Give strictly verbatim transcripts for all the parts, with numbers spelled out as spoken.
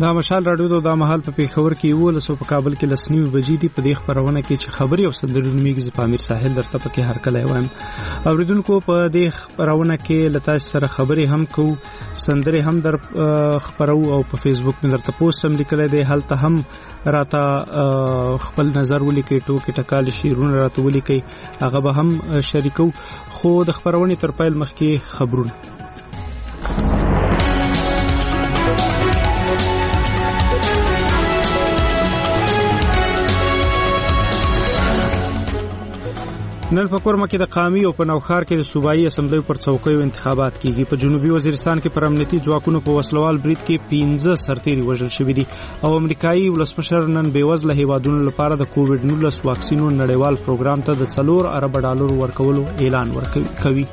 دا مشال راډیو د مهال په پیښور کې یو لسو په کابل کې لسنی بجې دي. په دې خبرونه کې چې خبري او سندرونه میږي په امیر ساحل درته پکې هر کله وایم. اوریدونکو په دې خبرونه کې لتا سره خبري هم کو سندري هم در خبرو او په فیسبوک مې درته پوسټ هم لیکل دی. هلته هم راته خپل نظر ولیکي ټوکې ټکال شیرونه راته ولیکي هغه به هم شریکو. خو د خبرونه تر پیل مخکې خبرونه نن په کورما کې د قامي او په نوخار کې د صوبایي اسمبلی پر څوکیو انتخابات کیږي. په جنوبي وزیرستان کې پر امنیتي ځواکونو په وسلوال برید کې پنځه سرتیري وژل شوي دي او امریکایي ولسمشر نن بیوزله هیوادونو لپاره د کووډ نولس واکسینو نړیوال پروګرام ته د څلور ارب ډالر ورکولو اعلان ورکوي.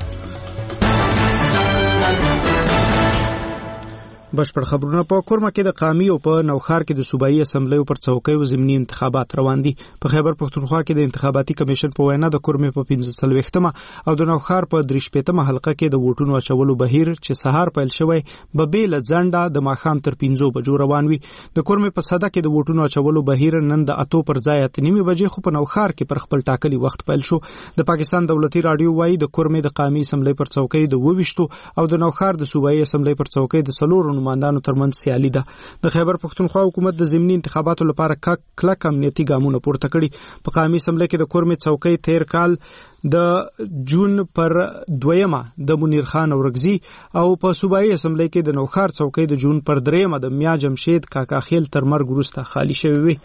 بشپړ خبرونه په کورما کې د قامي او په نوخار کې د صوبایي اسمبلی پر څوکیو ضمني انتخابات روان دي. په خیبر پختونخوا کې د انتخاباتي کمیشن په وینا د کورمې په پنځه څلوېښتمه او د نوخار په درې شپېتمه حلقه کې د ووټونو اچولو بهیر چې سهار پیل شوی به بیل ځنډه د ماښام تر پنځو بجو روان وي. د کورمې په صده کې د ووټونو اچولو بهیر نن د اتو پر ځای ات نیمه بجې خو په نوخار کې پر خپل ټاکلي وخت پیل شو. د پاکستان دولتي رادیو وايي د کورمې د قامي اسمبلی پر څوکۍ د وويشتو او د نوخار د صوبایي اسمبلی پر څوکۍ د څلورو نمائندانو ترمنځ سیالي ده. د خیبر پختونخوا حکومت د ضمني انتخاباتو لپاره کلک امنیتي ګامونه پورته کړي. په قامي اسمبلی کې د کورمې څوکۍ تیر کال د جون پر دویمه د منیر خان اورګزي او په صوبایي اسمبلی کې د نوخار څوکۍ د جون پر دریمه د میا جمشید کاکاخیل تر مرګ وروسته خالی شوې وي.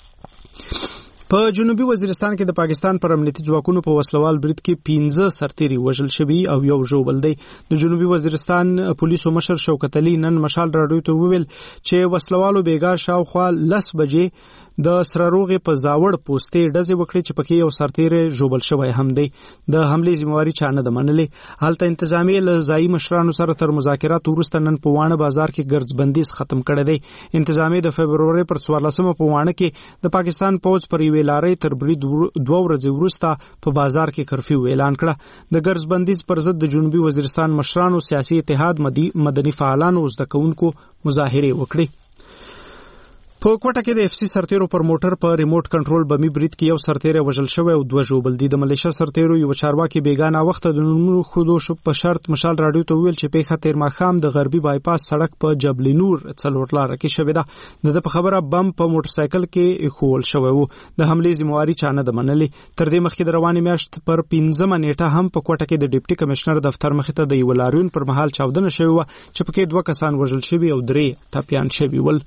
په جنوبي وزیرستان کې د پاکستان پر امنیتي ځواکونو په وسلوال برید کې پنځه سرتیري وژل شوي او یو ژوبل دی. د جنوبي وزیرستان پولیسو مشر شوکت علي نن مشال راډیو ته وویل چې وسلوالو بیګا شاوخوا لس بجې د سرروغې په زاوړ پوسټې ډزې وکړې چې پکې یو سرتیری ژوبل شوی هم دی. د حملې ذمہواری چا نه ده منلې. هلته انتظامیه له ځایي مشرانو سره تر مذاکرات وروسته نن په وانه بازار کې ګرځ بندیز ختم کړی دی. انتظامیه د فبروري پر څوارلسمه په وانه کې د پاکستان پوځ پر یوې لارې تر برید دوه ورځې وروسته په بازار کې کرفیو اعلان کړه. د ګرځ بندیز پر ضد د جنوبي وزیرستان مشرانو سیاسي اتحاد مدني فعالانو زده کوونکو مظاهرې وکړې. په کوټه کې د اف سی سرتیرو پر موټر په ریموټ کنټرول بمی برید کې یو سرتیری وژل شوی او دوه ژوبل دي. د ملیشیا سرتیرو یو چارواکي بیگانه وخت د نومونو خودو شو په شرط مشال راډیو ته ویل چې په خطر ماخام د غربي بایپاس سړک په جبل نور څلور لار کې شوی ده. د په خبره بم په موټر سایکل کې خول شوی وو. د حملې ذمہواری چانه د منلې. تر دې مخکې د روانې میاشت پر پنځمه نیټه هم په کوټه کې د ډیپټي کمشنر دفتر مخې ته د یو لاریون پر مهال چاودنه شوی و چې پکې دوه کسان وژل شوي او درې ټپيان شوي ول.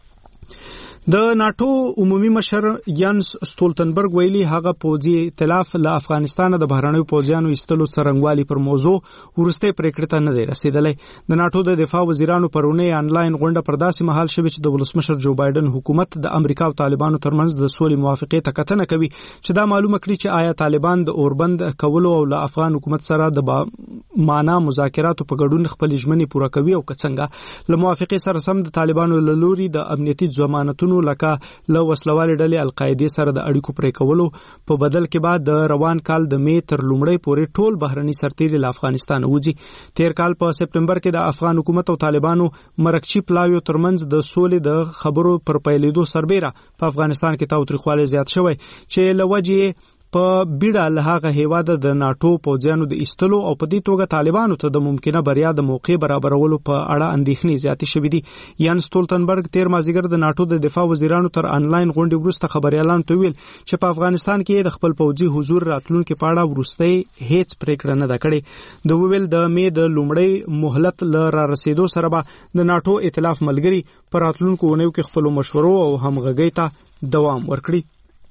د ناتو عمومي مشر یانس ستولتنبرګ ویلي هغه پوځي ائتلاف له افغانستان د بهرنیو پوځیانو ایستلو څرنګوالي پر موضوع ورسته پریکړه ته نه دی رسیدلی. د ناتو د دفاع وزیرانو پرونه آنلاین غونډه پر داسې مهال شوه چې د ولسمشر جو بایدن حکومت د امریکا او طالبانو ترمنځ د سولې موافقې ته کتنه کوي چې دا معلومه کړي چې آیا طالبان د اوربند کولو او له افغان حکومت سره د معنا مذاکراتو په ګډون خپل ژمنې پوره کوي او څنګه. له موافقې سره سم د طالبانو له لوري د امنیتي ضمانتونو لکه له وسلوالې ډلې القاعده سره د اړیکو پرې کولو په بدل کې بعد د روان کال د می تر لومړۍ پورې ټول بهرني سرتیري له افغانستان وځي. تیر کال په سپټمبر کې د افغان حکومت او طالبانو مرکچی پلاویو ترمنځ د سولې د خبرو پر پیلېدو سربېره په افغانستان کې تاوتریخوالی زیات شوی چې لوجې په بیړه له هغه هیواده د ناتو پوځیانو د ایستلو او په دې توګه طالبانو ته د ممکنه بریا د موقع برابرولو په اړه اندېښنې زیاتې شوې دي. یان ستولتنبرګ تیر مازیګر د ناتو د دفاع وزیرانو تر آنلاین غونډې وروسته خبريالانو ته ویل چې په افغانستان کې د خپل پوځي حضور راتلونکو په اړه ورستۍ هیڅ پریکړه نه ده کړې. د ویل د می د لومړۍ مهلت ل را رسیدو سره به د ناتو ائتلاف ملګری پر راتلونکو ونیو کې خپل مشورو او همغږۍ ته دوام ورکړي.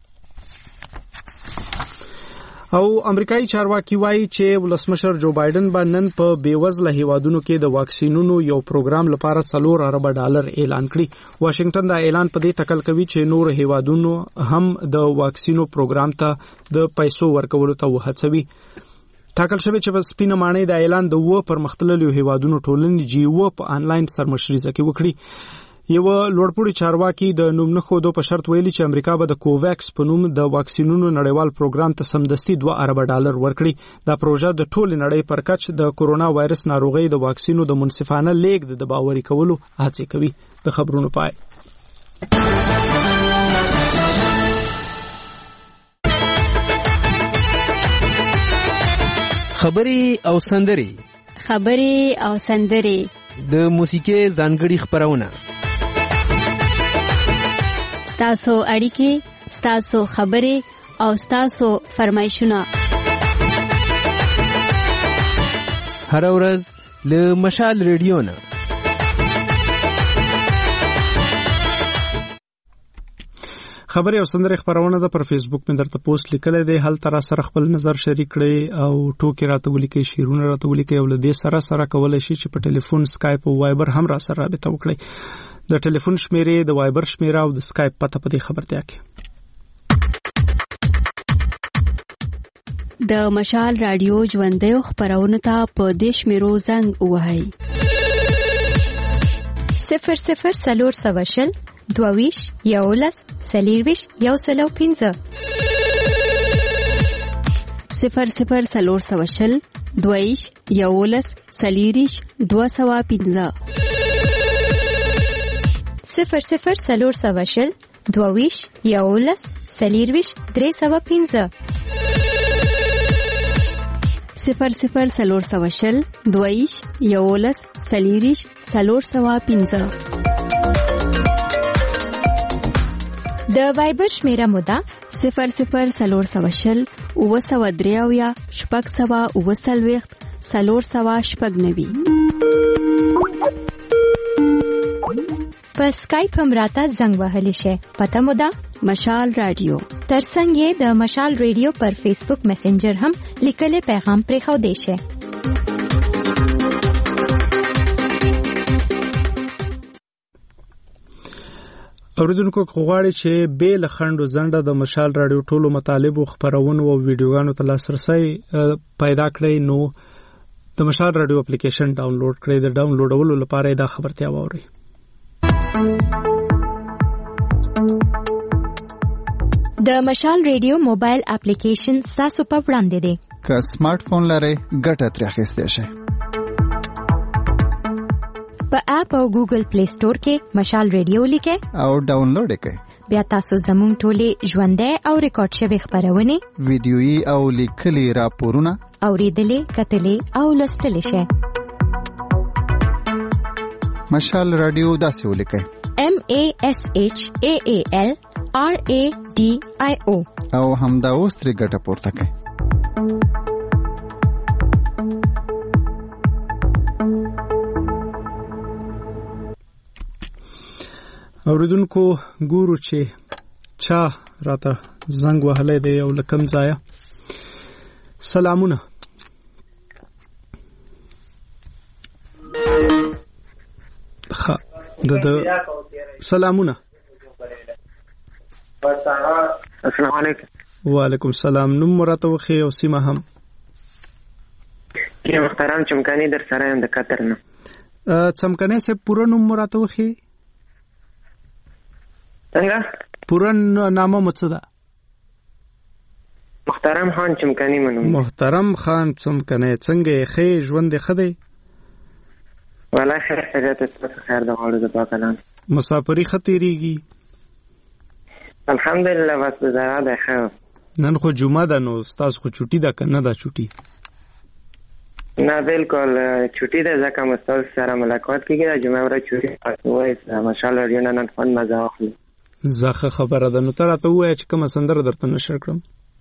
او امریکایي چارواکي وایي چې ولسمشر جو بایدن به نن په بیوزله هیوادونو کې د واکسینونو یو پروګرام لپاره څلور ارب ډالر اعلان کړي. واشنگټن دا اعلان په دې تکل کوي چې نور هیوادونو هم د واکسینو پروګرام ته د پیسو ورکولو ته وهڅوي. ټاکل شوی چې په سپینه مانۍ د اعلان د و پرمختللو هیوادونو ټولنې جی و په آنلاین سرمشريزه کې وکړي. یو لوړپوړي چارواکي د نوم نه خودو په شرط ویلي چې امریکا به د کوویکس په نوم د واکسینونو نړیوال پروګرام ته سمدستي دوه ارب ډالر ورکړي. دا پروژه د ټول نړۍ پر کچ د کورونا وایرس ناروغي د واکسینو د منصفانه لیږد د باوري کولو هڅه کوي. د خبرونو پای. خبري او سندري خبري او سندري د موسیقي ځانګړي خبرونه ستاسو اړیکې ستاسو خبري او ستاسو فرمایشونه هر ورځ له مشال ریډیو نه. خبري او سندري خبرونه ده پر فیسبوک مې درته پوسټ لیکلې ده. هل تر سره خپل نظر شریک کړئ او ټوکی راته ولیکئ، شیرونه راته ولیکئ او له دې سره سره کولای شئ چې په ټلیفون، سکایپ او وایبر هم را سره رابطه وکړئ. د ټلیفون شمیرې، د وایبر شمیره او د سکایپ پته په دې خبرتیا کې. د مشال رادیو ژوندۍ خبرونه ته په دې شمیرو زنګ ووهئ: صفر صفر څلور سوه شل دوویش یولس سلیرویش یو سلو پنځه صفر صفر څلور سوه شل دوویش یولس سلیریش دوه سوه پنځه صفر صفر څلور سوه شل دوویش یولس سلیرویش درې سوه پنځه صفر صفر څلور سوه شل دوویش یولس سلیریش څلور سوه پنځه. د وایبر شمیره مودا صفر صفر څلور سوه شل اوه سوه درې اویا شپږ سوه اوه څلوېښت څلور سوه شپږ نوي. په سکایپ هم راته زنګ وهلی شي. پته مودا مشال رادیو. ترڅنګ یې د مشال رادیو پر فیسبوک میسنجر هم لیکلې پیغام پرې خو دی شي. اوریدونکو غواړي چې به له خندو زنده د مشال رادیو ټولو مطالب او خبرونه او ویډیوګانو ته لاسرسي پیدا کړئ، نو د مشال رادیو اپلیکیشن ډاونلوډ کړئ. د ډاونلوډولو لپاره دا خبرتیا واورئ. د مشال رادیو موبایل اپلیکیشن تاسو په وړاندې دی. که سمارټ فون لرئ ګټه ترې اخیستی شئ. په اپ او ګوګل پلی سٹور کې مشال رادیو لیکئ او ډاونلوډ یې کړئ. بیا تاسو زموږ ټولې ژوندۍ او ریکارډ شوې خبرونه، ویډیويي او لیکلي راپورونه اوریدلې، کتلې او لوستلې شئ. مشال رادیو داسې ولیکئ: M A S H A A L R A D I O او همدا اوس ترې ګټه پورته کړئ. اوریدونکو ګورو چې چا راته زنګ وهلی دی او لکم ځایه. سلامونه. ښه د د سلامونه. السلام علیکم. وعلیکم السلام. نوم راته وښیئ او سیمه هم. کې محترم چمکانی در سره یم د قطر نه. چمکانی صاحب پوره نوم راته وښیئ. څنګه؟ پوره نامه مو څه ده؟ محترم خان چمکانی منم. محترم خان چمکانی. څنګه یې؟ ښه ژوند دې ښه دی؟ والله خیر خیریت ستاسو خیر د غواړو د پاک الله. مسافري ښه تېرېږي؟ الحمدلله بس گزاره ده ښه. نن خو جمعه ده نو ستاسو خو چوټي ده که نه ده چوټي؟ نه بالکل چوټي ده ځکه مو ستاسو سره ملاقات کېږي. د جمعه ورځ چوټي تاسو وایئ ماشاءالله رادیو نه نن خوند مزه واخلو. زه ښه خبره ده. نو ته راته ووایه چې کومه سندره درته نشر کړم.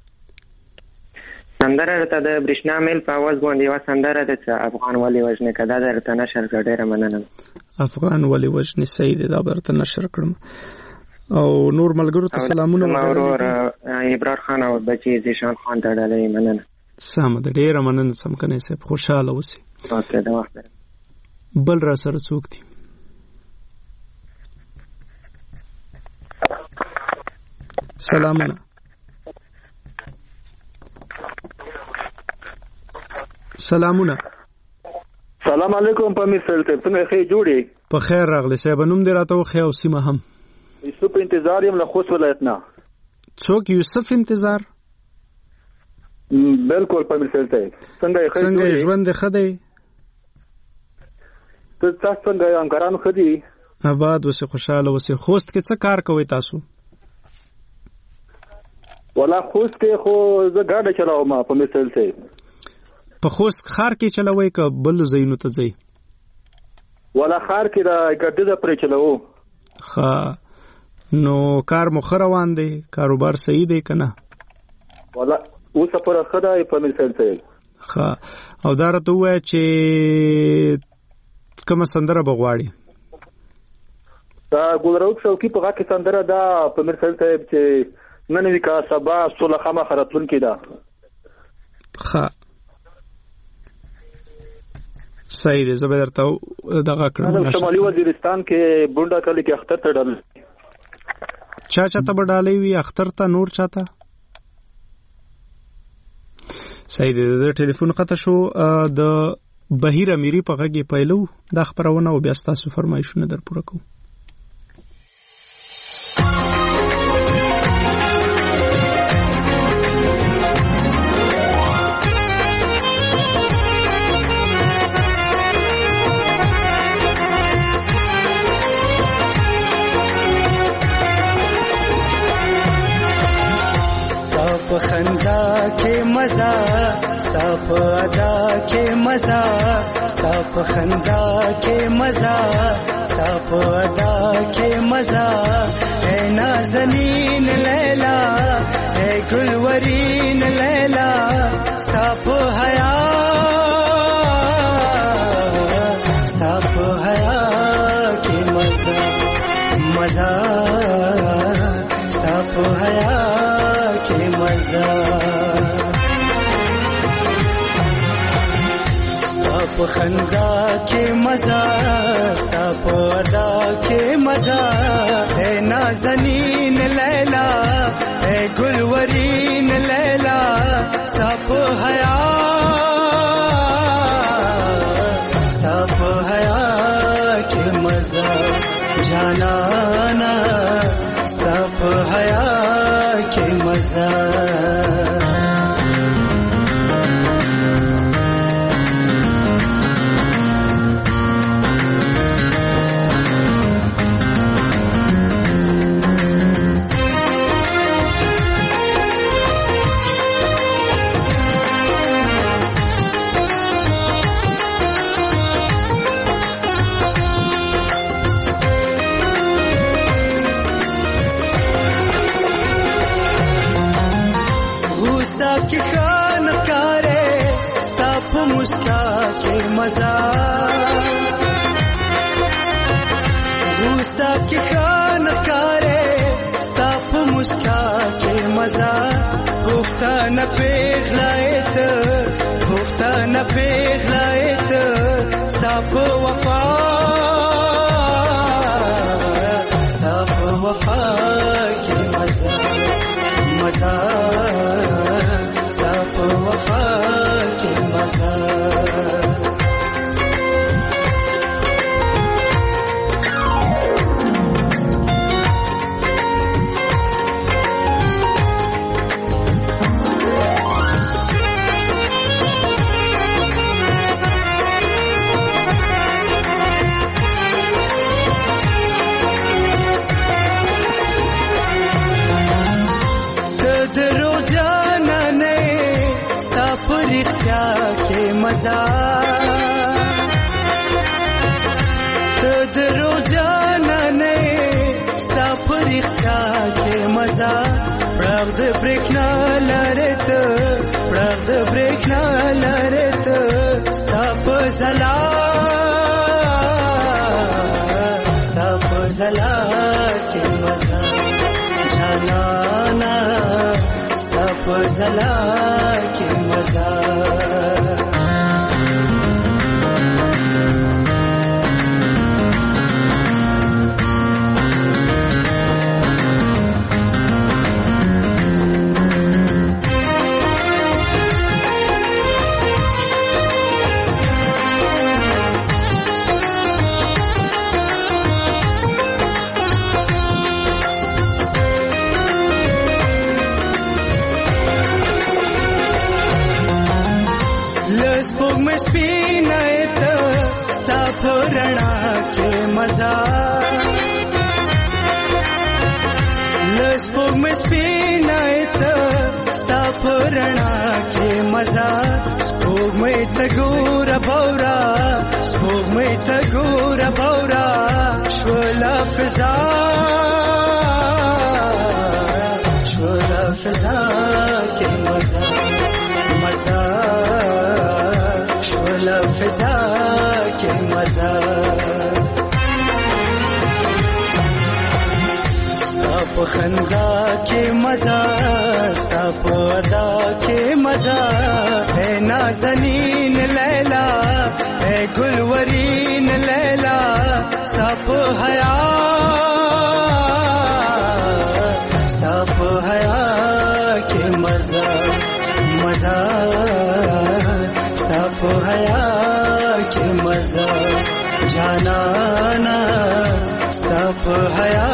سندره درته د برېښنا میل په اواز باندې یوه سندره ده چې افغان ولې وژنې که دا درته نشر کړه ډېره مننه. افغان ولې وژنې صحیح دی، دا به درته نشر کړم. او نور ملګرو ته سلامونه. زما ورور ابرار خان او بچي زیشان خان ته ډالۍ مننه. سمه ده، ډېره مننه څمکنی صاحب. خوشحاله اوسئ. اوکې د وخت بل را سره څوک دي؟ سلامونه. سلامونه. سلام علیکم پامیر صاحب، ته څنګه ښه جوړې؟ په خیر راغلی صاحب. نوم دې راته وښیه او سیمه هم. یوسف انتظار یم له خوست ولایت نه. څوک یوسف انتظار؟ بالکل پامیر صاحب څنګه یې؟ څنګه ژوند ښه دی؟ ته تاسو څنګه یې؟ همکارانو ښه دي؟ آباد اوسې، خوشحاله اوسې. خوست کې څه کار کوئ تاسو؟ والا خوست کې خو زه ګاډی چلاوم پامیر صاحب. په خوست ښار کې چلوئ که بل ځایونو ته ځئ؟ والا ښار کې دا ګاډی د پرې چلوو. ښه، نو کار مو ښه روان دی؟ کاروبار صحیح دی که نه؟ والا اوسه پوره ښه دی پامیر صاحب. ښه، او دا راته ووایه چې کومه سندره به غواړي؟ دا ګلرؤف شوقي په غږ کې سندره ده پامیر صاحب چې نن وي که سبا سوله خامخا راتلونکې ده. ښه، صحیح دی. زه به درته دغه کړم. شمالي وزیرستان کې بونډا کلي کې اختر ته ډالۍ. چا چاته به ډالۍ وي؟ اختر ته؟ نور چاته؟ صحیح دی. د ټلیفون قطع شو. د بهیر امیری په غږ یې پیلو دا خپرونه او بیا ستاسو فرمایشونه در پوره کوو. په خندا کې مزه ستا په ادا کې مزه ستا په خندا کې مزه ستا په ادا کې مزه اے نازنین لیلا اے گلورین لیلا ستا په حیا ستا په حیا کې مزه مزه ستا په حیا ستا په خندا کې مزه ستا په ادا کې مزه اے نازنین لیلا اے گلورین لیلا ستا په حیا ستا په حیا کې مزه جانانا ستا په حیا کې مزه پختانه پیغلایت پختانه پیغلایت ستا په وفا ستا په وفا کې مزه مزه ستا په وفا کې مزه مزه ته درو جانانه ستا پر اختیا کې مزه پړاو د برېښنا لارې ته پړاو د برېښنا لارې ته ستا په ځلا ستا په ځلا کې مزه جانانا ستا په ځلا کې مزه لسپوږ مې سپینه ته ستا په رڼا کې مزه لسپوږ مې سپینه ته ستا په رڼا کې مزه سپوږ مې ته ګوره بورا سپوږ مې ته ګوره بورا شوله فضا شوله فضا کې مزه مزه شوله فضا کې مزه ستا په خندا کې مزه ستا په ادا کې مزه اے نازنین لیلا اے گلورین لیلا ستا په حیا ستا په حیا کې مزه مزه ستا په حیا کې مزه جانانا ستا په حیا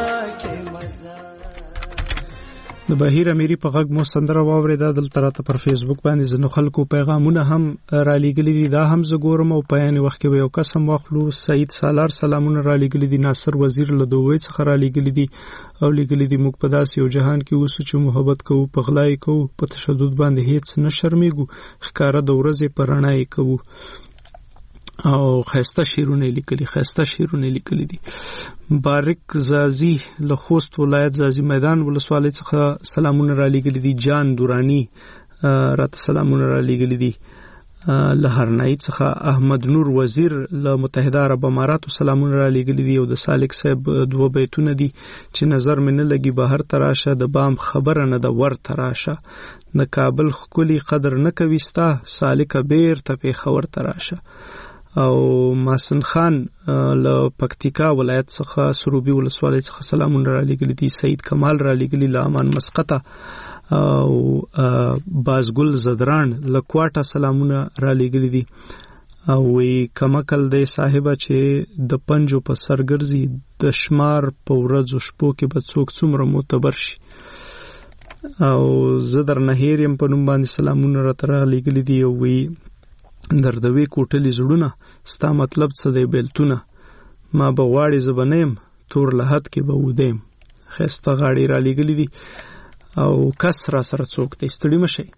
د بهیر امیری په غږ مو سندره واورېده. دلته راته پر فیسبوک باندې ځینو خلکو پیغامونه هم را لیږلي دي، دا هم زه ګورم او په یعنې وخت کې به یو کس هم واخلو. سعید سالار سلامونه را لیږلي دي، ناصر وزیر له دوبۍ څخه را لیږلي دي او لیږلي دي موږ په داسې یو جهان کې اوسو چې محبت کوو، په غلا یې کوو، په تشدد باندې هیڅ نه شرمېږو، ښکاره د ورځې په رڼا یې کوو. او خسته شیرونه لیکلي خسته شیرونه لیکلي دي. بارک زازی له خوست ولایت زازی میدان ولسوالۍ څخه سلامونه را لیږلي دي. جان دورانی راته سلامونه را لیږلي دي. له هرنای څخه احمد نور وزیر له متحده عرب اماراتو سلامونه را لیږلي دي. او د سالک صاحب دوه بیتونه دي چې نظر مې نه لګي بهر تراشه، د بام خبره نه د ور تراشه، د کابل ښکلي قدر نه کوي ستا سالکه بیرته پېښور تراشه. او ماسن خان له پکتیکا ولایت څخه سروبي ولسوالۍ څخه سلامونه را لیږلي دي. سعید کمال را لیږلي له امان مسقطه. او بازګل زدران له کوټه سلامونه را لیږلي دي. او وی کمکل دی صاحبه چې د پنجو په سر ګرځي، د شمار په ورځو شپو کې به څوک څومره معتبر شي. او زه در نه هیر یم په نوم باندې سلامونه راته را لیږلي دي. او وی دردوي کوټلي زړونه ستا مطلب څه دی بیلتونه، ما به غواړي زه به نه یم تور لحد کې به ودیم. ښایسته غاړې را لیږلي دي. او کس را سره څوک دی، ستړي مه شئ.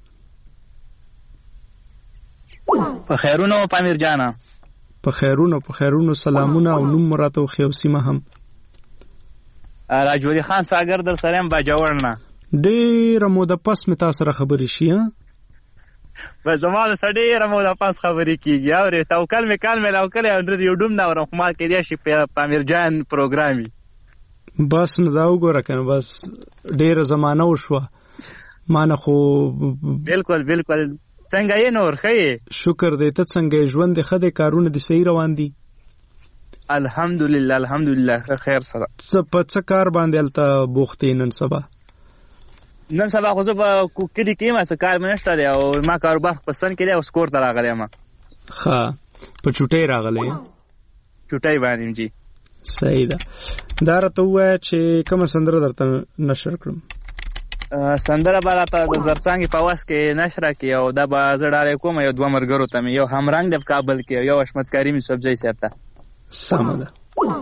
په خیرونو پامیر جانه په خیرونو په خیرونو سلامونه او نوم مو راته وښیه او سیمه هم. راجولي خان ساګر در سره یم باجوړ نه. ډېره موده پس مې تا سره خبرې شي. بس زما د سړي رمو د پاس خبرې کیږي او توکل مې کال مې لاوکل او د یو ډوم دا ورم خو ما کې دی شي په پامیر جان پروګرامي. بس نه دا وګوره کنه، بس ډېره زمانه وشوه ما نه. خو بالکل بالکل څنګه یې نور ښه؟ شکر دی. ته څنګه یې؟ ژوند دې ښه دی؟ کارونه دې صحیح روان دي؟ الحمدلله الحمدلله خیر سره. څه په څه کار باندې هلته بوخت یې نن سبا؟ نن سبا خو زه په کلي کې یم، څه کار مې نشته دی او ما کاروبار په سن کې دی او سکور ته راغلی یم. ښه په چوټۍ راغلی یې؟ چوټۍ باندې جی. صحیح ده. دا راته ووایه چې کومه سندره درته نشر کړم؟ سندره به راته د زرڅانګې په وس کې نشره کړي او دا به زه ډالۍ کوم یو دوه ملګرو ته مې، یو همرنګ دی په کابل کې او یو حشمت کریم یوسفزۍ صاحب ته. سمه ده.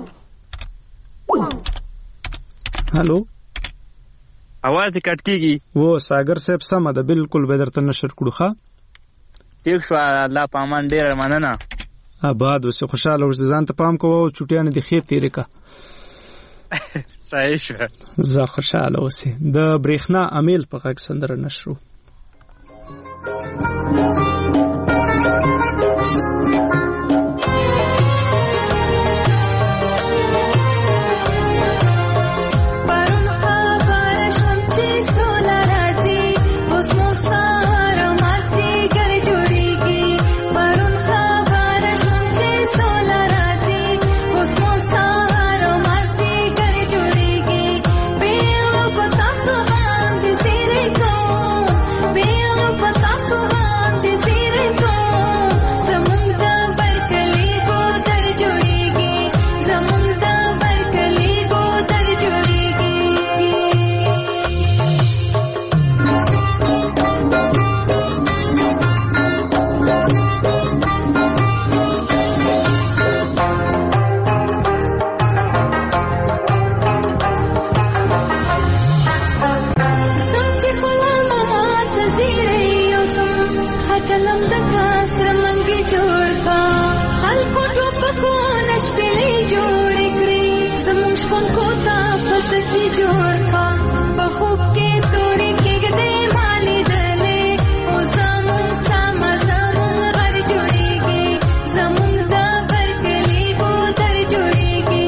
هلو اواز دې کټ کېږي. و ساګر صاحب سمه ده، بالکل به درته نشر کړو. ښه ټیک شو، الله په امان. ډېره مننه. آباد اوسې، خوشحاله اوسې، ځان ته پام کوه او چوټیانې دې ښې تېرې کړه. صحیح شوه. زه خوشحاله اوسې. د برېښنا امیل په غږ سندره نشرو. This سکی جوړ کا په خوب کې تورې کېږدې مالې دلې او زمون سم زمون غر جوړېږي زمون دا برکلي ګودر جوړېږي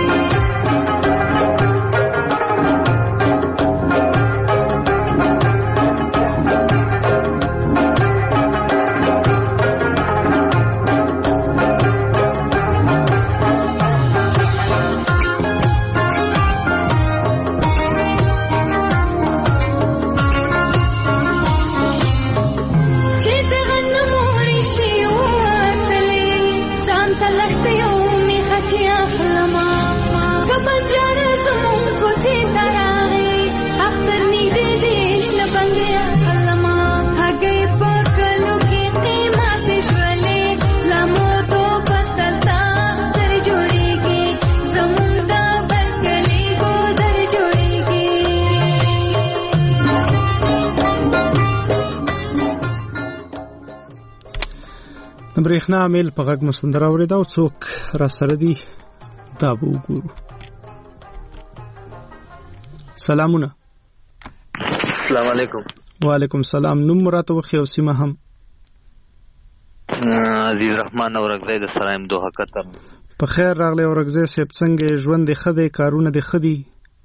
برېښنا میل په غږ مسندره اورېده او څوک را سره دي دا به وګورو. سلامونه. السلام علیکم. وعلیکم سلام. نوم راته وخی او سیمه هم. عزیز رحمان اورګزی د سرایم دوحه قطر. په خیر راغلی اورګزی صاحب، څنګه ژوند دې ښه دی؟ کارونه دې ښه دي؟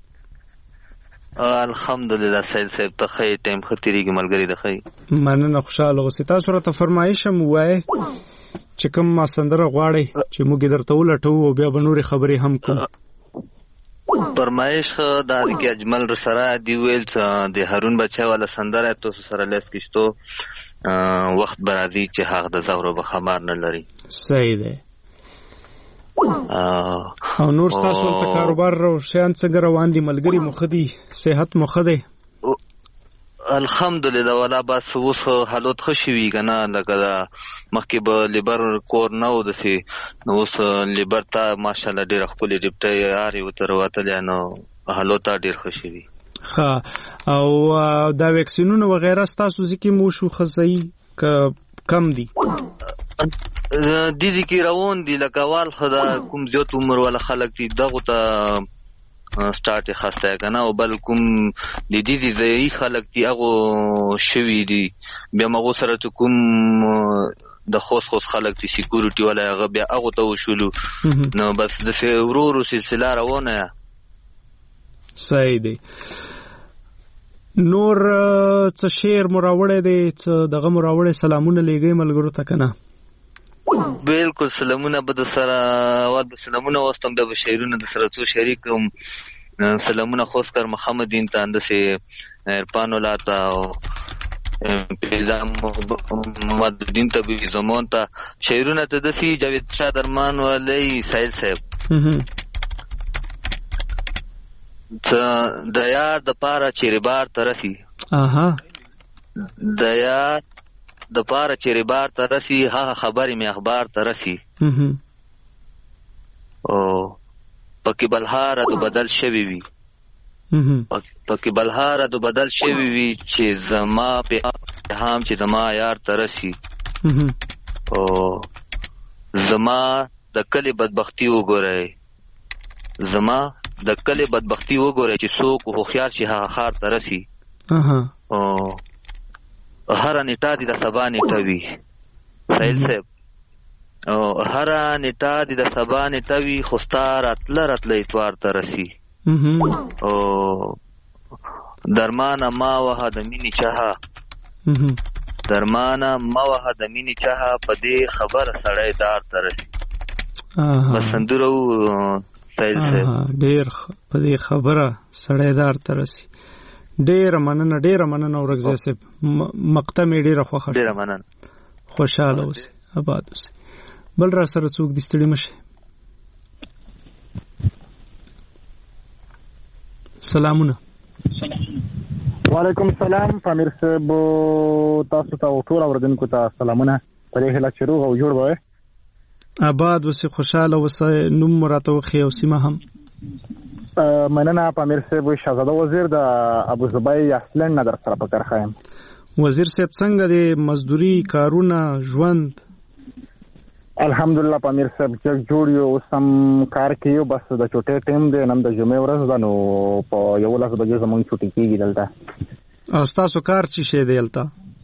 الحمدلله سید صاحب ته ښه ټایم ښه تېرېږي، ملګري د ښه. مننه، خوشحاله اوسئ. تاسو راته فرمایش هم ووایئ چې کوم سندره غواړئ چې موږ یې درته ولټوو او بیا به نورې خبرې هم کوو. فرمایش دا دی کې اجمل رسره دی ویل د هارون بچا والا سندره تاسو سره لیس کېشتو وخت به راځي چې هغه د زورو به خبر نه لري. صحیح دی. او نور ستاسو ته کاروبار او شیان څنګه روان دي ملګري؟ مو ښه دي؟ صحت مو ښه دی؟ الحمدلله والا بس اوس حالات ښه شوي که نه، لکه دا مخکې به لیبر کور نه و داسې، نو اوس لیبر ته ماشاءالله ډېره ښکلې ډیپټۍ هارې ورته راوتلې، نو حالات ډېر ښه شوي. ښه، او دا ویکسینونه وغیره ستاسو ځکې مو شو ښه صحیح که کم دي؟ دې ځکې روان دي، لکه اول خو دا کوم زیات عمر والا خلک دي دغو ته سٹارټ یې خسته که نه، او بل کوم د دې ځایي خلک دي هغو شوي دي، بیا مغو سره چې کوم د خوست خوست خلک دي سیکورټي والا هغه بیا هغو ته وشولو، نو بس داسې ورو ورو سلسله روانه ده. صحیح دی. نور څه شعر مو راوړی دی، څه دغه مو راوړی؟ سلامونه لیږئ ملګرو ته که نه؟ بالکل سلامونه به د سره اول به سلامونه واستم، بیا به شعرونه د سره څو شریک کوم. سلامونه خوستکر محمد دین ته، انداسې عرفان الله ته او پیزا محمد دین ته، بیبي زمان ته، شعرونه ته داسې جاوید شاه درمان والی سایل صاحب. د یار د پاره چیرې بار ته رسي، د یار د پاره چیرې بار ته رسي، هغه خبرې مې اخبار ته رسي، او پکې بلهاره د بدل شوي وي، پکې بلهاره د بدل شوي وي چې زما پیغام چې زما یار ته رسي، او زما د کلي بدبختي وګورئ، زما د کلي بدبختي وګورئ چې څوک هوښیار شي هغه ښار ته رسي، او هر نیټه دې د سبا نیټه وي سهیل صاحب، او هر نیټه دې د سبا نیټه وي، خو ستا راتله راتله اتوار ته رسي، او درمانه ما وهه د مینې چهه، درمانه ما وهه د مینې چهه، په دې خبره سړی دار ته رسي. بس سندوره و سهیل صاحب، ډېر په دې خبره سړی دار ته رسي. ډیره مننه، ډیره مننه اورګزی صاحب، مقطع مې ډیره خوښه شوه. ډیره مننه، خوشاله اوسئ، آباد اوسئ. بل را سره څوک دي؟ ستړي مه شئ. سلامونه. وعلیکم السلام پامیر صاحب، تاسو ته او ټول اوریدونکو ته سلامونه. په دې هیله چې روغ او جوړ به آباد اوسئ، خوشاله اوسئ. نوم مو راته وښیئ او سیمه هم. مننه پامیر صاحب، شهزاده وزیر د ابوظبي اصلن نه در سره په کرخه یم. وزیر صاحب څنګه دی؟ مزدوري، کارونه، ژوند؟ الحمدلله پامیر صاحب چې جوړ یو سم کار کیو بس د چټه ټیم دی نن د جمعې ورځ ده نو په یو لاس بجې زمونږ چټي کیږي دلته او تاسو کار چی شه دی دلته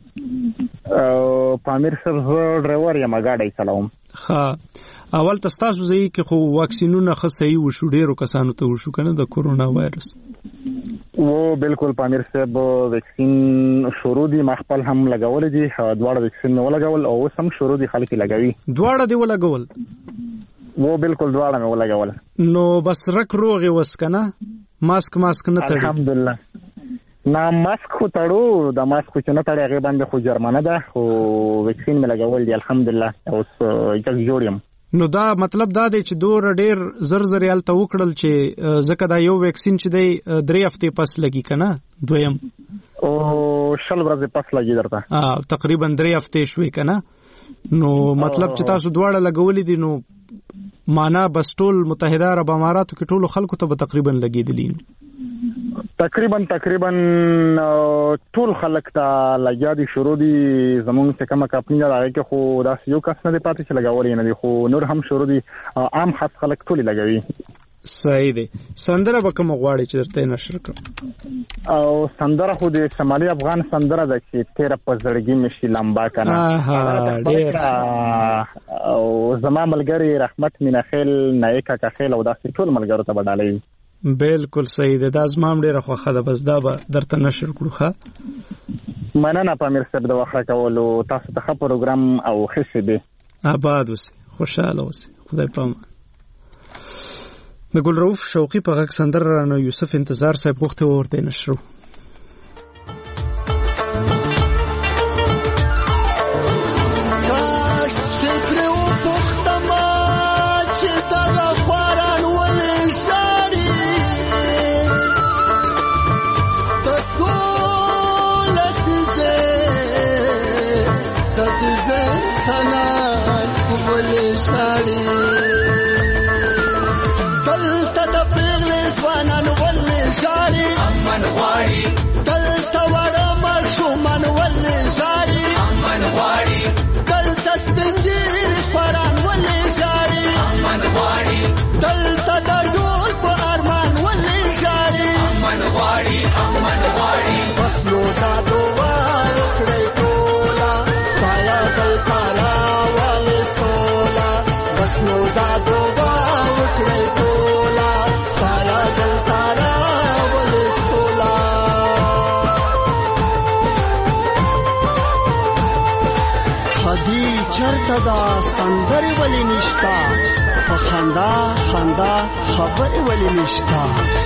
پامیر صاحب ډرایور یم غاډي چلاوم ها اول تاسو زئی کې خو واکسینونه خو صحیح وشو ډیرو کسانو ته وشو کنه د کورونا وایرس و بالکل پامیر صاحب ویکسین شروع دي مخبل هم لګول دي دواړه ویکسین نو لګول او سم شروع دي خلک لګوي دواړه دی ولګول و بالکل دواړه مې ولګول نو بس رک روغي وس کنه ماسک ماسک نه تړي الحمدلله نا ماسک خو تړو د ماسک چې نه تړي هغه باندې خو جرمانه ده خو ویکسین مې لګول دي الحمدلله اوس یک جوړم نو دا مطلب دا دی چې دور ډیر زر زر یال ته وکړل چې زکه دا یو ویکسین چې دی درې هفته پس لګي کنه دویم او شل ورځې پس لګي درته اه تقریبا درې هفته شوي کنه نو مطلب چې تاسو دواړه لګولې دي نو معنا بس ټول متحده عرب اماراتو کې ټول خلکو ته به تقریبا لګیدلی تقریبا تقریبا ټول خلک ته لګیا دي شروع دي زمونږ څخه کومه کمپنی راغی کې خو دا یو کس نه دی پاتې چې لګولې نه دي خو نور هم شروع دي عام خاص خلک ټول لګوي صحیح دی سندره به کوم غواړي چې درته نشر کړم او سندره خو د شمالي افغان سندره ده چې تیر په زړګي مشي لمبا کنه ډیر او زما ملګری رحمت مینا خیل نایکا کا خیل او داسې ټول ملګرو ته بدالې بالکل صحیح ده دا زمام ډیره خوخه ده بس دا به درته نشر کړو ښه مننه پامیر صاحب د وخت کولو تاسو ته پروګرام او خوشی دی آباد اوسئ خوشاله اوسئ خدای پامان د ګل رؤف شوقي په غږ سندره رانه یوسف انتظار صاحب غوښته ورته نشرو دلته وړه ماشومان ولې ژاړي امن غواړي دلته سپین ږیري خوران ولې ژاړي امن غواړي دلته د ډول په ارمان ولې ژاړي امن غواړي امن غواړي بس نو دا دعا وکړئ ټوله پایا دلته راولې سوله بس نو دا دعا وکړئ ټوله پایا دلته چرته دا سندرې ولې نشتا په خندا خندا خبرې ولې نشتا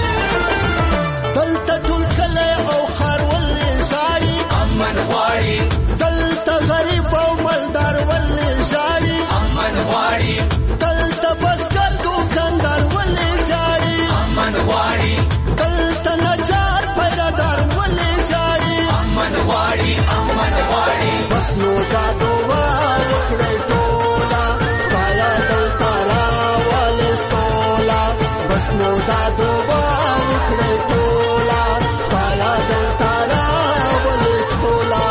دلته ټول کلی او ښار ولې ژاړي امن غواړي دلته غریب او مالدار ولې ژاړي امن غواړي دلته بزګر دوکاندار ولې ژاړي امن غواړي دلته نجار پیدادار ولې ژاړي امن غواړي امن غواړي بس نو دا دعا وکړئ ټوله پایا دلته راولې سوله بس نو دا دعا وکړئ ټوله پایا دلته راولې سوله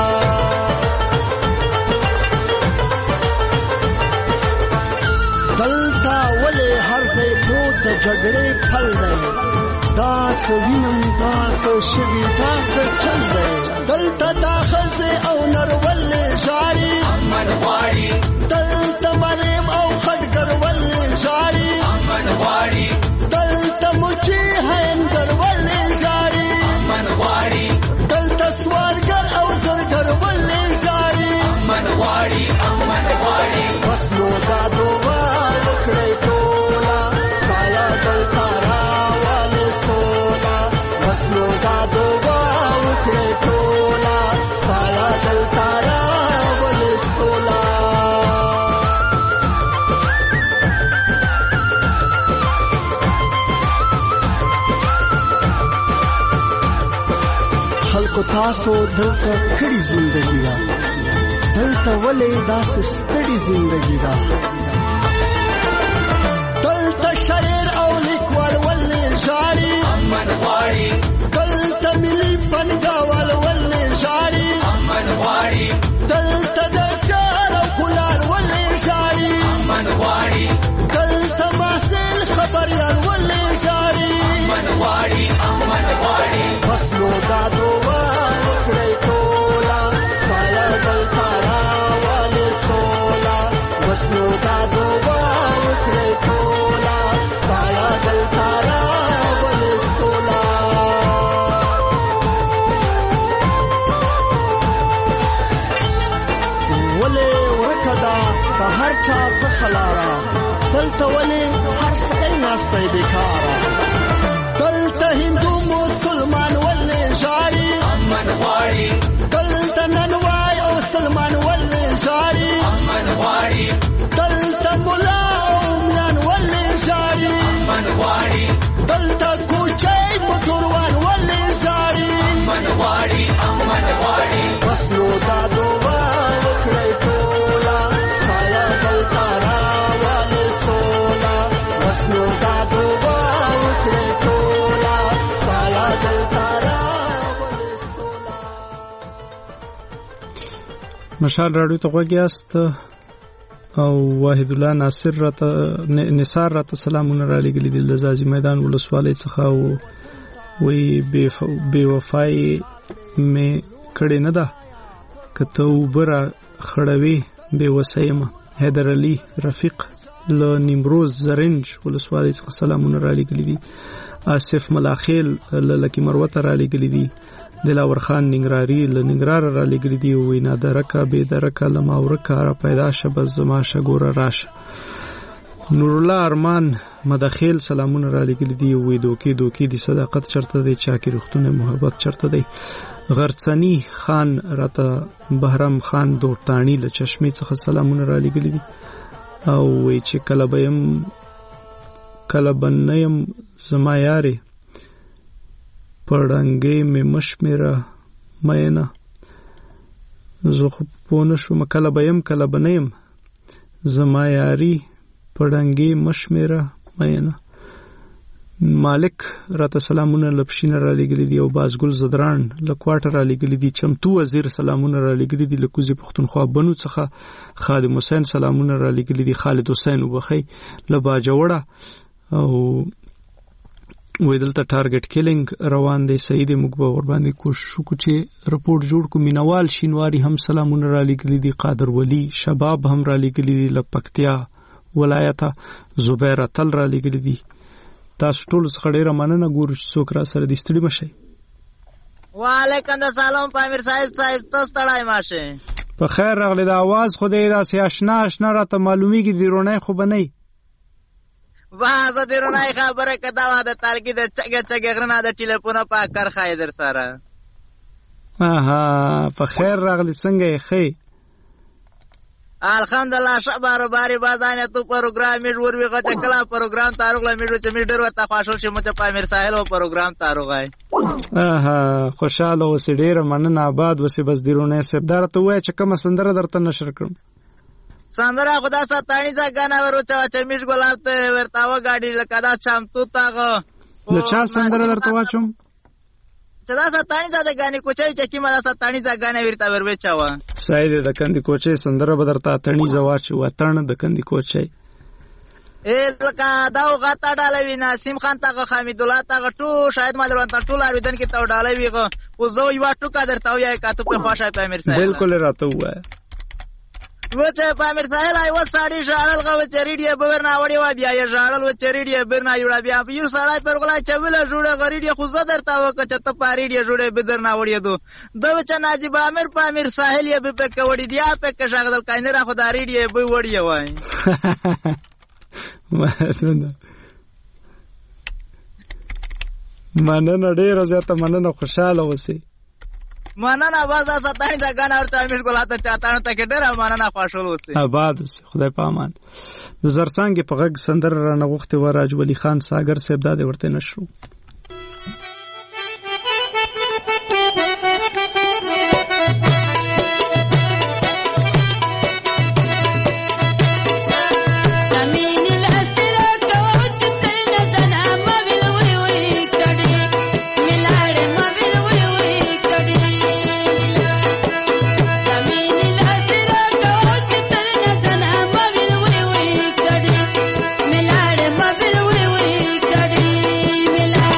دلته ولې هر ځای پروت د جګړې پل دی دا څه وینم دا څه شوي دا څه چل دی دلته دا ښځې او نر ولې ژاړي امن غواړي دلته مریم او خټګر ولې ژاړي امن غواړي دلته مچي هینګر ولې ژاړي امن غواړي دلته سوارګر او زرګر ولې ژاړي امن غواړي امن غواړي بس نو دا دعا وکړئ ټوله پایا دلته راولې سوله بس نو دا دعا وکړئ ټوله پایا دلته راولې سوله خلکو تاسو دلته کړي زندگی دا دلته ولې داسې ستړي زندگی دا دلته شاعر او لیکوال ولې ژاړي امن غواړي دلته ملي فنګاوال ولې ژاړي امن غواړي دلته د کار او کولار ولې ژاړي دوه وکړی ټوله خپله دلته راولې سوله بس نو دا دوه وکړی ټوله خپله دلته راولې سوله ولې ورکه ده په هر چا څخه لاره دلته ولې هر سړی ناستی بېکاره دلته هندو مسلمان ولې ژاړي امن غواړي دلته ننوای او سلمان ولې ژاړي امن غواړي دلته ملا او میان ولې ژاړي امن غواړي دلته کوچی پټوروان ولې ژاړي امن غواړي امن غواړي بس نو دا دوه وکړئ ټوله خپله دلته راولې سوله بس نو دا دوه وکړئ ټوله خپله دلته راولې سوله. مشال راډیو ته غوږ یاست او واحد الله ناصر راته نثار راته سلامونه را لېږلي دي له ځاځي میدان ولسوالۍ څخه او وایي بې وفایي مې کړې نه ده که ته اوبه را خړوې بې وسه یمه حیدر علي رفیق له نیمروز زرنج ولسوالۍ څخه سلامونه را لېږلي دي آصف ملاخیل له لکي مروه ته را لېږلي دي دلاور خان ننګراري له ننګراره را لېږلي دي وایي نادرکه بې درکه له ما ورکه را پیدا شه بس زما شه ګوره راشه نورالله ارمان مدخیل سلامونه را لېږلي دي وایي دوکې دوکې دي صداقت چرته دی چا کې رښتونه محبت چرته دی غرڅنی خان راته بهرام خان دوتانی له چشمې څخه سلامونه را لېږلي دي او وایي چې کله به یم کله به نه یم زما یارې پړنګې مې مشمېره مینه زه خو پوه نه شوم کله به یم کله به نه یم زما یاري پړنګې مشمېره مینه مالک راته سلامونه له پښینه را لېږلي دي او بازګل زدران له کوټه را لېږلي دي چمتو وزیر سلامونه را لېږلي دي له کوزې پښتونخوا بنو څخه خادم حسین سلامونه را لېږلي دي خالد حسین وبخی له باجوړه او وې دلته ټارګټ کیلینګ روان دی صحیح دی موږ به ورباندې کوشش وکړو چې رپورټ جوړ کړو مینوال شینواری هم سلامونه را لېږلي دي قادر ولی شباب هم را لېږلي دي له پکتیا ولایته زبیر اتل را لېږلي دي تاسو ټول څخه ډیره مننه ګورو چې څوک را سره دي ستړي مشئ وعلیکم السلام پامیر صاحب صاحب تاسو ستړی ماشه په خیر راغلی د आवाज خو دې داسې آشنا آشنا راته معلومیږي د رونای خو به نه واه زه د رونای خبره کدا وا د تالګي د چګه چګه غرنا د ټلیفون په کار خای در سره اها په خیر راغلی څنګه یې خې الحمدلله شبارو باری بازانه تو پروګرام می ور وی غته کلا پروګرام تاروغله می چې می ډیر وته خوشحال شم چې پامیر ساحل او پروګرام تاروغای اها خوشاله اوسې ډیر مننه آباد وسې بس دیرونه سبدار ته وای چې کوم سندره درته نشر کړم سندره خدا ستانی ځګانه ورچا چې میش ګلاب ته ورتاو غاډي لکه دا چم تو تاغه د چا سندره درته واچوم چې دا ستانی ځګانه کوچي چې کیما دا ستانی ځګانه ورتا ورچاوه سید د کندي کوچي سندره بدرته تڼي زواچ وتن د کندي کوچي ا لکه دا غاټه ډالوي نسیم خان تاغه حمید الله تاغه ټو شاید مال ورته ټول اردن کې تا ډالوي غو او زه یو ټوکا درته وای کاته په خوښه پامیر صاحب بالکل راته وای وچه پامیر ساحل آی و ساړي ژړل غو چریډي بور نه وړي و بیا یې ژړل و چریډي بیر نه یوړ بیا په یو سړی پر غلا چوله جوړه غریډي خو زه درته وکړه چې ته پاریډي جوړه بدر نه وړي دو د وچه ناجیب امیر پامیر ساحل یې به پک وړي دی په کې شغل کاینه را خداریډي به وړي وای مننه مننه ډیر زیاته مننه خوشاله اوسئ مننه باز ستانی ځګانه ورته امیر ګلاته چاتانه ته کې ډیر مننه خوشاله اوسئ آباد اوسئ خدای په امان د زرڅانګې په غږ سندره را نغښتې و راج ولی خان ساګر صاحب دا دې ورته نشو मिलाड़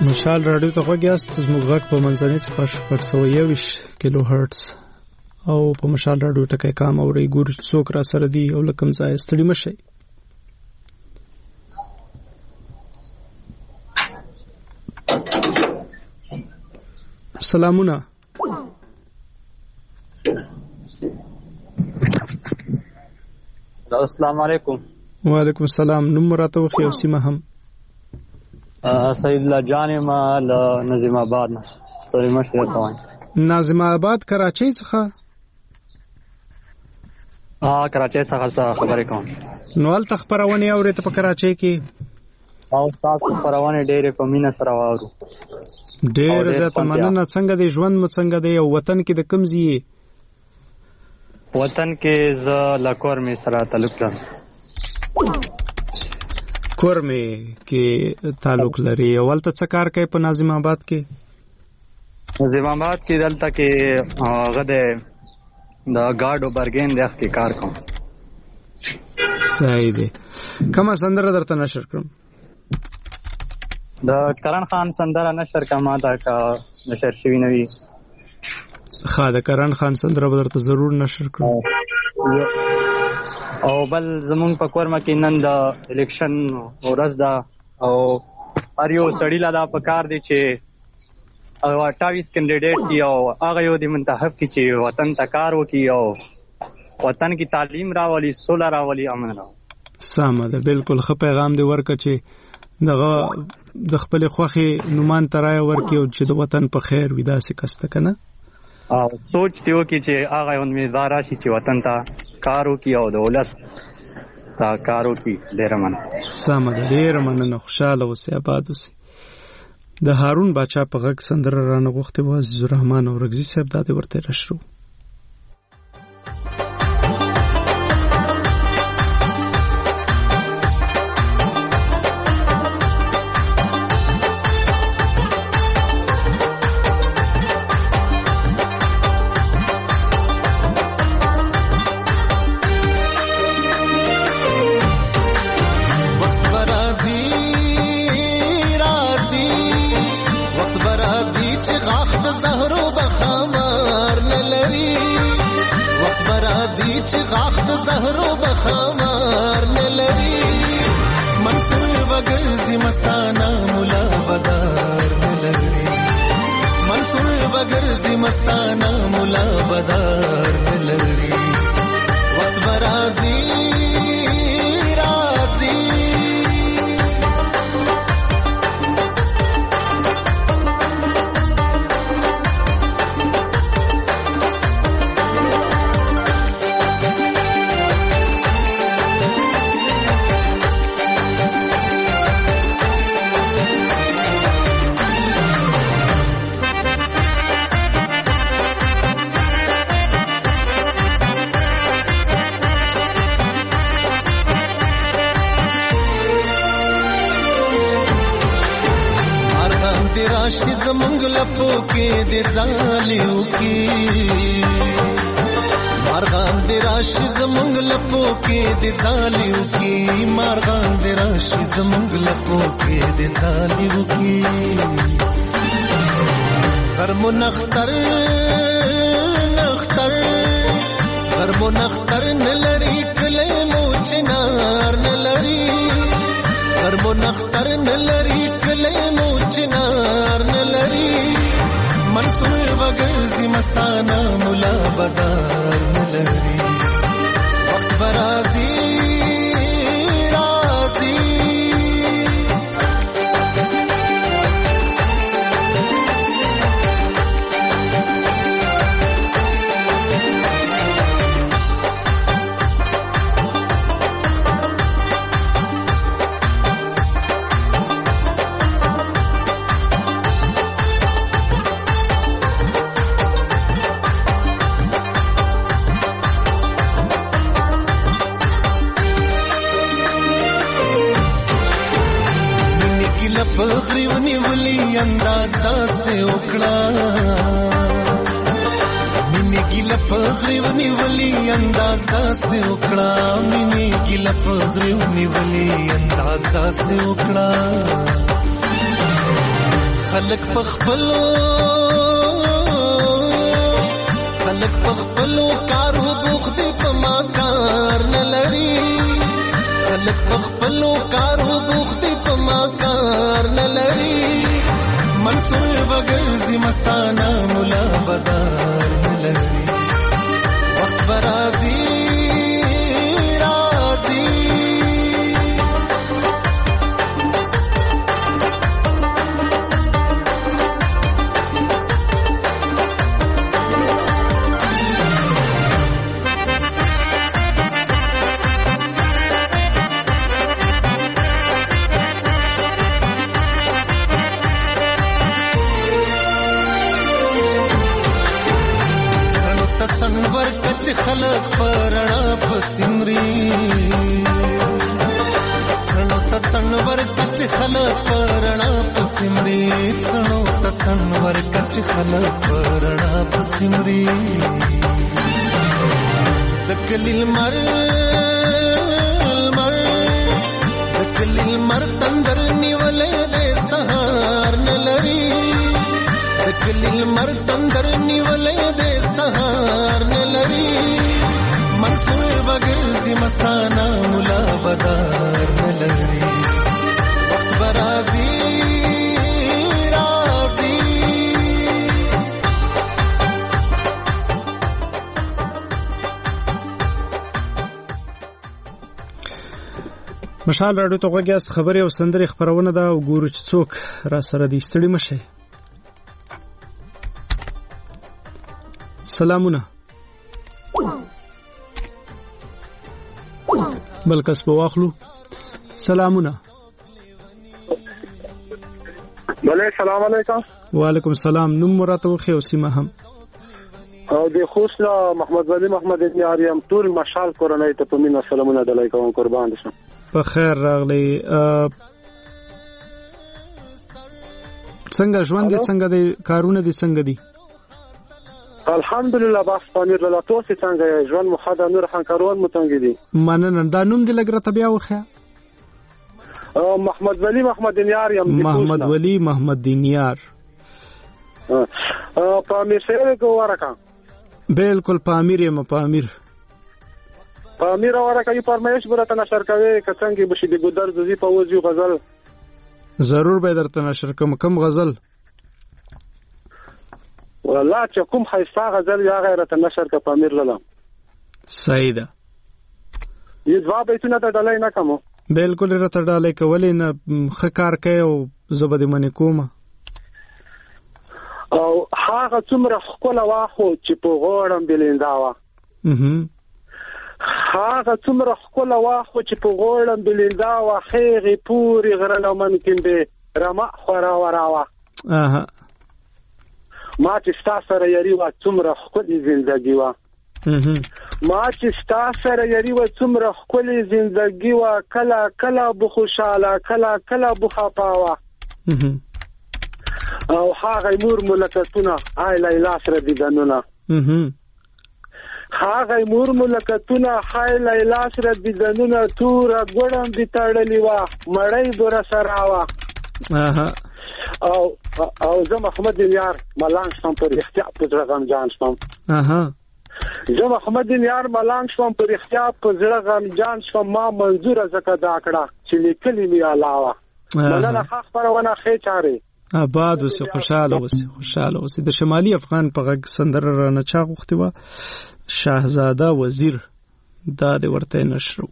مشال رادیو ته غوږیاست زموږ غږ په منځنۍ څپه شپږ سوه یوویشت کیلو هرتز او په مشال رادیو ټکی کام اورئ ګورئ څوک را سره دي او له کوم ځایه ستړي مه شئ. سلامونه. السلام علیکم. وعلیکم السلام. نوم راته وخی او سیمه هم. سید الله جان ما له نظیم آباد نه ستوري مشره کوم. نظیم آباد کراچۍ څخه؟ ها کراچۍ څخه خبرې کوم. نو هلته خپرونې اورې ته په کراچۍ کې؟ او تاسو خپرونې ډېرې په مینه سره واورو. ډېره زیاته مننه. څنګه دی ژوند مو څنګه دی او وطن کې د کوم ځای یې؟ وطن کې زه له کور مې سره تعلق لرم. کور مې کې تعلق لري. او هلته څه کار کوي په نظیم آباد کې؟ نظیم آباد کې دلته کې هغه دی د ګاډو برګین د اخ کې کار کوم. صحیح دی. کومه سندره درته نشر کړم؟ د کرن خان سندره نشر کما دا کا نشر شوی نوی. ښه د کرن خان سندره به درته ضرور نشر کړم. او بل زمونږ په کورمه کې نن د الیکشن ورځ ده او هر یو سړي لا دا پکار دی چې اټاویس کینډیډیټ دی او هغه یو د منتخب کې چې وطن ته کار وکړي او وطن کې تعلیم راولي، سوله راولي، امن راولي. سمه ده. بالکل ښه پیغام دی ورکړه چې دغه د خپل خوخي نومان ترای ورکی او چې د وطن په خیر وي داسې کسته کنه. او سوچ دیو کی چې هغه امیدوار شي چې وطن ته کار وکړي او د ولس ته کار وکړي. ډېر مننه. سمه ده. ډېر مننه. خوشاله اوسئ، آباد اوسئ. د هارون باچا په غږ سندره رانه غوښتې وه. عزیز الرحمن اورکزي صاحب دا دې ورته راشرو. خلک پخپلو خلک پخپلو کارو بوخت په ما کار نه لري خلک پخپلو کارو بوخت په ما کار نه لري منصور وګرځي مستانه مولا بدار نه لري وخت برازي راځي خلق پرنا پسمري سنو تڅنور کچ خلق پرنا پسمري سنو تڅنور کچ خلق پرنا پسمري دکلیل مر مر دکلیل مر تندر نیولې دې سهار نلري دکلیل مر تندر نیولې دې سهار نلري منصور وګرځي مستانه مولا بدار نلري وخت برازي راځي مشال راډیو ته غوږیاست خبري او سندري خبرونه ده او ګورو چې څوک را سره دي ستړي مشه سلامونه بلکس په واخلو سلامونه بله سلام علیکم وعلیکم السلام نوم مراته وخی او سیمه هم او د خوشلا محمد ولی محمد یاریم ټول مشال کورنۍ ته په مینه سلامونه علیکم قربان شم په خیر راغلی څنګه ژوند دې څنګه دې کارونه دې څنګه دي الحمدلله باس پامیر له تاسو څنګه ژوند مخاده نور خان کاروان متنګ دي مننه دا نوم دې لګره طبيعه وخه محمد ولی محمد دینیار یم محمد ولی محمد دینیار پامیر سره ګورکا بالکل پامیر یم پامیر پامیر ورکا یې پرمایش برته نشر کوي کڅنګي بشي د ګدر زوی په وځي غزل ضرور به درته نشر کوم کم غزل والله چې کوم خیستا غزل یا غیرت نشر کا پامیر لاله صحیح ده یی ځواب ایتونه ته ډالای نه کوم بالکل راته ډالای کولې نه خکار کوي او زبد منی کوم او هغه څومره خپل واخو چې په غوړم بلیندا وا هغه څومره خپل واخو چې په غوړم بلیندا وا خیغي پوری غرل ممکن به رما خورا وراوا اها ما چې تاسو سره یاري وا څومره خپل ژوندۍ وا ما چې تاسو سره یاري وا څومره خپل ژوندۍ وا کلا کلا بو خوشاله کلا کلا بو خپاوا او هغه مور ملکتونه آی لیلا سره دي دنونه هغه مور ملکتونه آی لیلا سره دي دنونه تور ګړم دي تړلی وا مړی بر سره وا اها او او زه محمد یار ملنګ سم پر اختیار په ځړغم جان سم اها زه محمد یار ملنګ سم پر اختیار په ځړغم جان سم ما منظور زکه دا کړه چې لیکلی می علاوه ملنه حق پرونه خې چاره آباد اوسه خوشاله اوسه خوشاله اوسه د شمالي افغان په غږ سندره رانه چا غوښتي و شاهزاده وزیر دا د ورته نشرو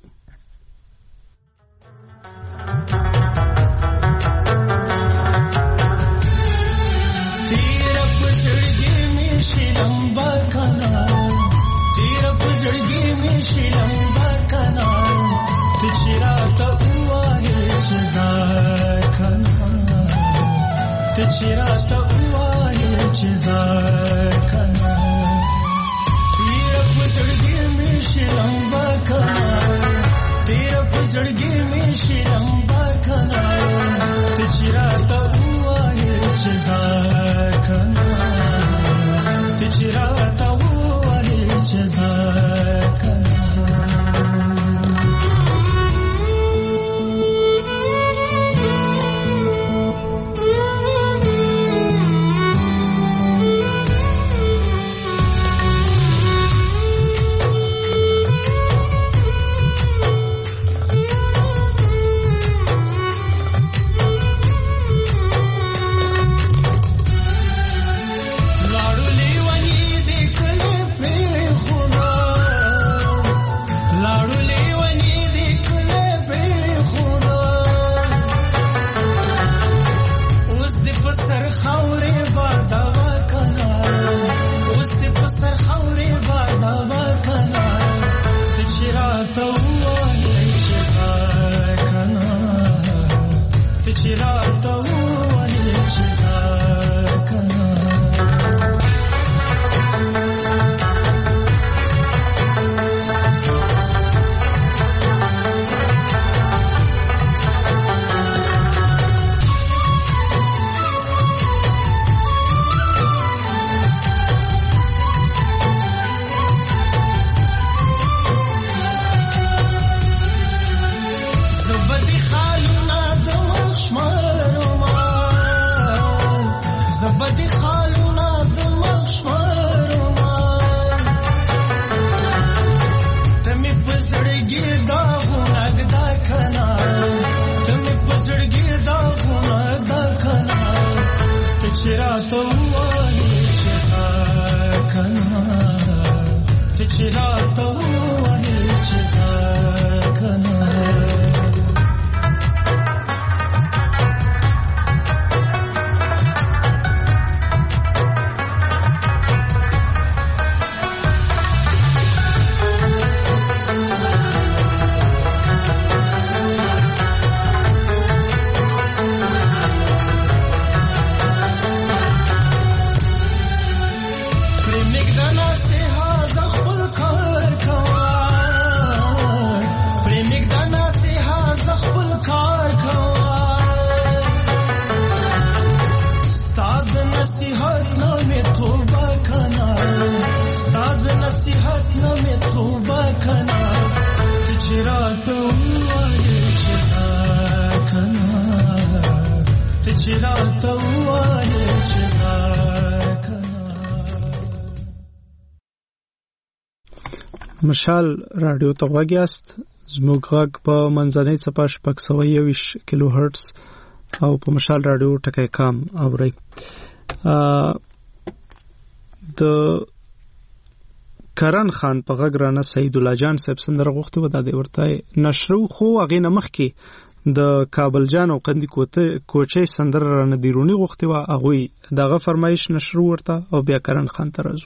چراتا وای چزار کنا تیر پزړګي می شلمبا کنا تیر پزړګي می شلمبا کنا چراتا وای چزار کنا چراتا وای چزار کنا مشال رادیو ته وګیاست زموږ غږ په منځنۍ څپه شپږ سوه یوویشت کیلو هرتز او په مشال رادیو ټکی کام اورئ. د کرن خان په غږ رانه سعید الله جان صاحب سندره غوښتې وه، دا دی ورته نشرو خو هغې نه مخکې د کابل جان او قندي کوچۍ سندره رانه بیروني غوښتې وه، هغوی دغه فرمایش نشرو ورته او بیا کرن خان ته راځو.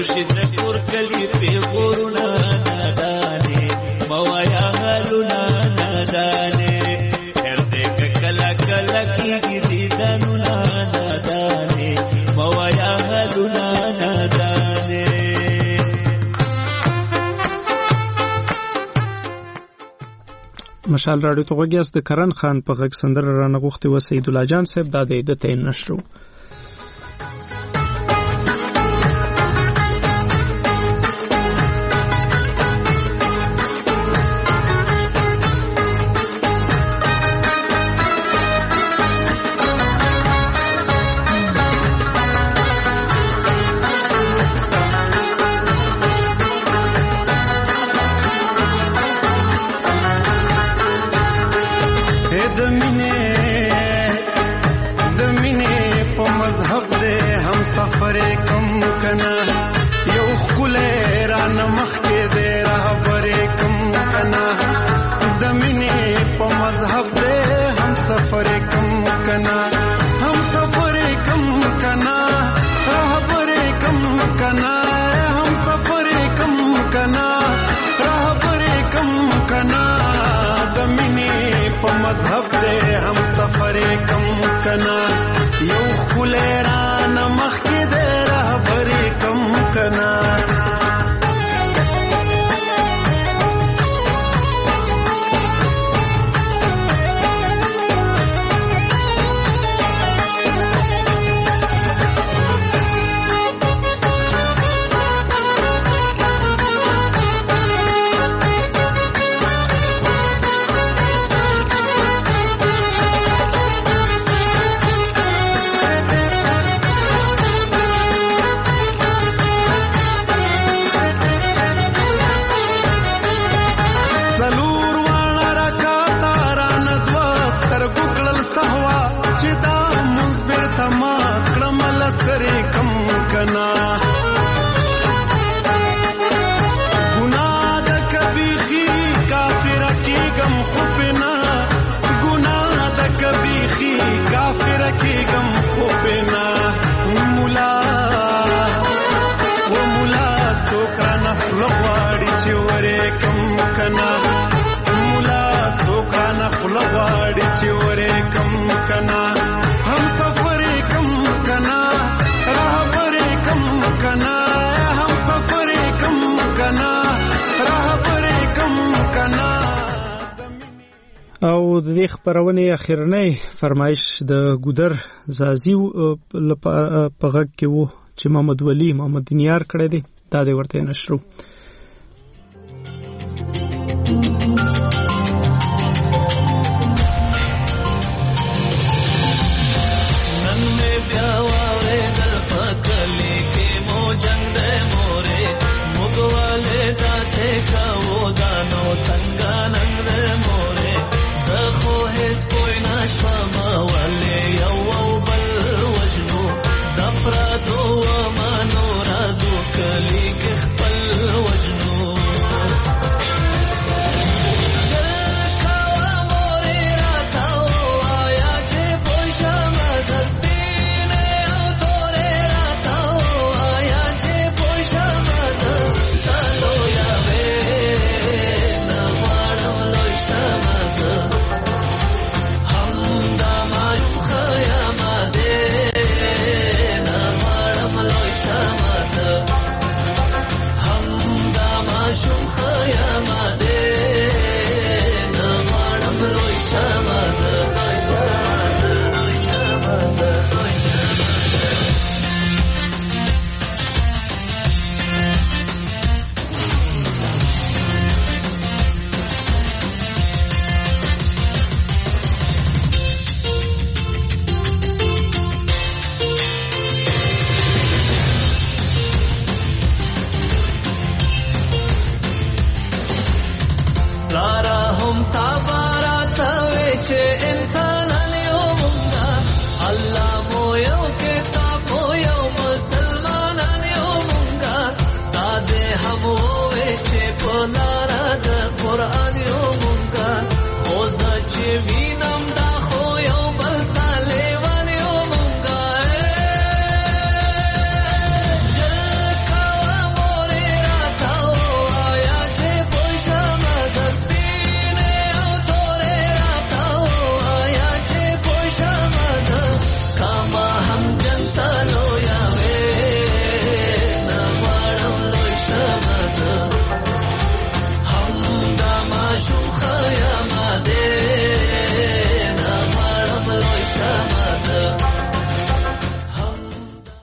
مرشد کور کلی پیغورنا نادانه موایا حالنا نادانه هر دې کلا کلا کیږي دیدننا نادانه موایا حالنا نادانه. مشال راډیو ته غوږیاست. د کرن خان په غږ سندره رانغوښتې و سید الله جان صاحب دا د ته نشرو. او د دې خبرونې اخرنۍ فرمایش د ګودر زازي په غږ کې وو چې محمد ولی محمد دینیار کړی دی. دا د ورته نشرو.